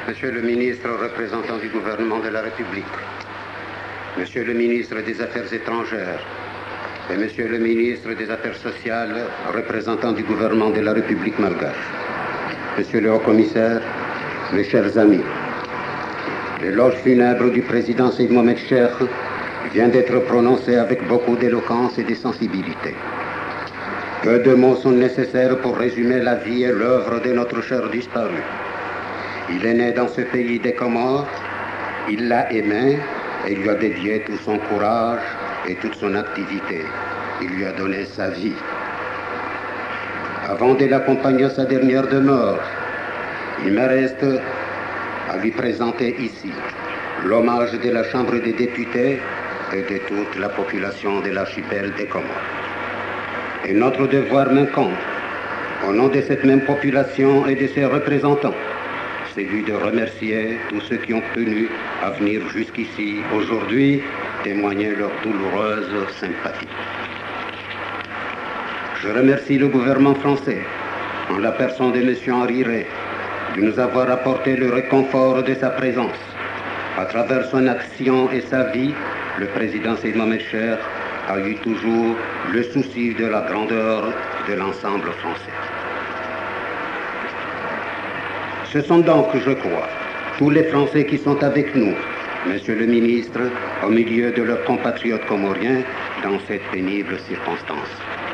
Monsieur le ministre représentant du gouvernement de la République, Monsieur le ministre des Affaires étrangères et Monsieur le ministre des Affaires sociales représentant du gouvernement de la République malgache, Monsieur le haut-commissaire, mes chers amis, l'éloge funèbre du président Seyd Mohamed Cheikh vient d'être prononcé avec beaucoup d'éloquence et de sensibilité. Peu de mots sont nécessaires pour résumer la vie et l'œuvre de notre cher disparu. Il est né dans ce pays des Comores, il l'a aimé et lui a dédié tout son courage et toute son activité. Il lui a donné sa vie. Avant de l'accompagner à sa dernière demeure, il me reste à lui présenter ici l'hommage de la Chambre des députés et de toute la population de l'archipel des Comores. Et notre devoir m'incombe, au nom de cette même population et de ses représentants, celui de remercier tous ceux qui ont tenu à venir jusqu'ici aujourd'hui témoigner leur douloureuse sympathie. Je remercie le gouvernement français, en la personne de M. Henri Rey, de nous avoir apporté le réconfort de sa présence. À travers son action et sa vie, le président Seyd Mohamed Cheikh a eu toujours le souci de la grandeur de l'ensemble français. Ce sont donc, je crois, tous les Français qui sont avec nous, Monsieur le ministre, au milieu de leurs compatriotes comoriens, dans cette pénible circonstance.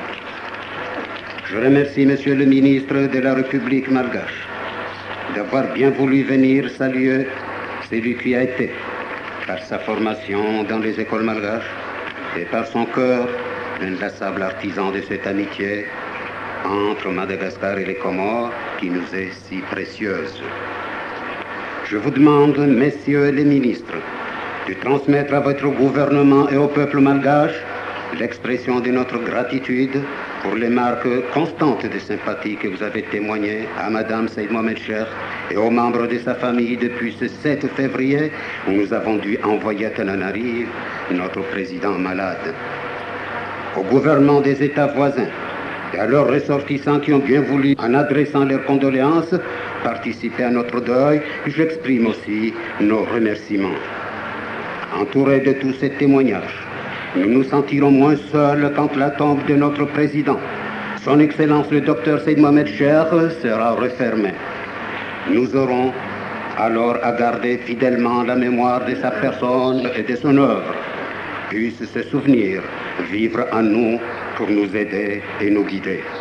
Je remercie Monsieur le ministre de la République malgache d'avoir bien voulu venir saluer celui qui a été, par sa formation dans les écoles malgaches et par son cœur, l'inlassable artisan de cette amitié entre Madagascar et les Comores qui nous est si précieuse. Je vous demande, messieurs les ministres, de transmettre à votre gouvernement et au peuple malgache l'expression de notre gratitude pour les marques constantes de sympathie que vous avez témoignées à Madame Seyd Mohamed Cheikh et aux membres de sa famille depuis ce 7 février où nous avons dû envoyer à Tananarive notre président malade. Au gouvernement des États voisins et à leurs ressortissants qui ont bien voulu, en adressant leurs condoléances, participer à notre deuil, j'exprime aussi nos remerciements. Entourés de tous ces témoignages, nous nous sentirons moins seuls quand la tombe de notre président, son Excellence le docteur Seyd Mohamed Cheikh, sera refermée. Nous aurons alors à garder fidèlement la mémoire de sa personne et de son œuvre. Puisse ce souvenir vivre en nous pour nous aider et nous guider.